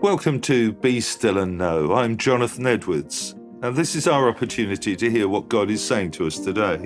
Welcome to Be Still and Know. I'm Jonathan Edwards, and this is our opportunity to hear what God is saying to us today.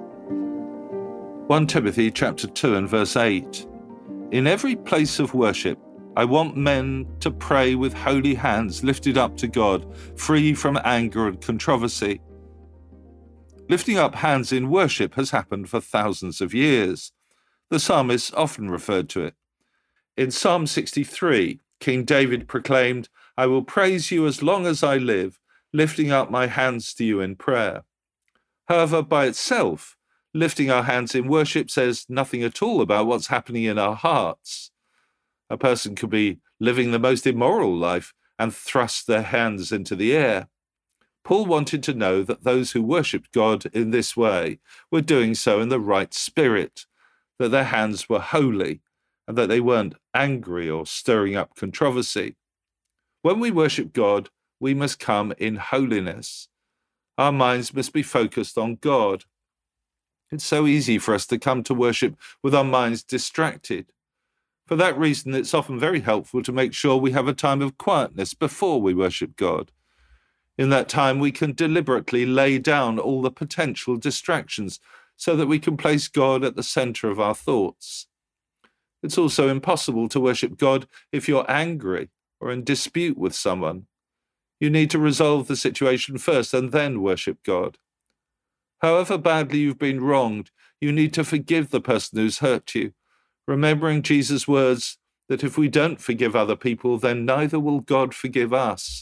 1 Timothy chapter 2 and verse 8. In every place of worship, I want men to pray with holy hands lifted up to God, free from anger and controversy. Lifting up hands in worship has happened for thousands of years. The psalmist often referred to it. In Psalm 63, King David proclaimed, I will praise you as long as I live, lifting up my hands to you in prayer. However, by itself, lifting our hands in worship says nothing at all about what's happening in our hearts. A person could be living the most immoral life and thrust their hands into the air. Paul wanted to know that those who worshipped God in this way were doing so in the right spirit, that their hands were holy, and that they weren't angry or stirring up controversy. When we worship God, we must come in holiness. Our minds must be focused on God. It's so easy for us to come to worship with our minds distracted. For that reason, it's often very helpful to make sure we have a time of quietness before we worship God. In that time, we can deliberately lay down all the potential distractions so that we can place God at the center of our thoughts. It's also impossible to worship God if you're angry or in dispute with someone. You need to resolve the situation first and then worship God. However badly you've been wronged, you need to forgive the person who's hurt you, remembering Jesus' words that if we don't forgive other people, then neither will God forgive us.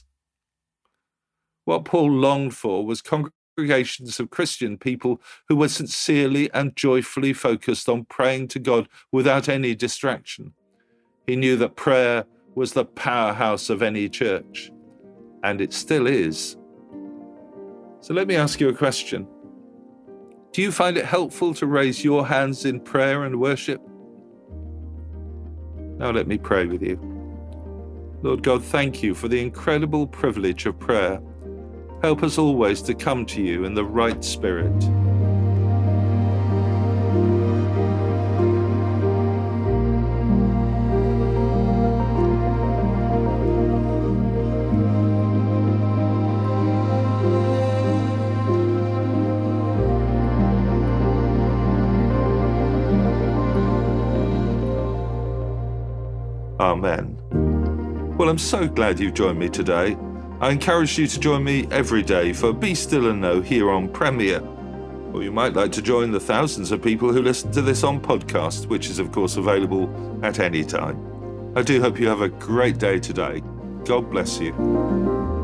What Paul longed for was congregations of Christian people who were sincerely and joyfully focused on praying to God without any distraction. He knew that prayer was the powerhouse of any church, and it still is. So let me ask you a question. Do you find it helpful to raise your hands in prayer and worship? Now let me pray with you. Lord God, thank you for the incredible privilege of prayer. Help us always to come to you in the right spirit. Amen. Well, I'm so glad you've joined me today. I encourage you to join me every day for Be Still and Know here on Premier. Or you might like to join the thousands of people who listen to this on podcast, which is of course available at any time. I do hope you have a great day today. God bless you.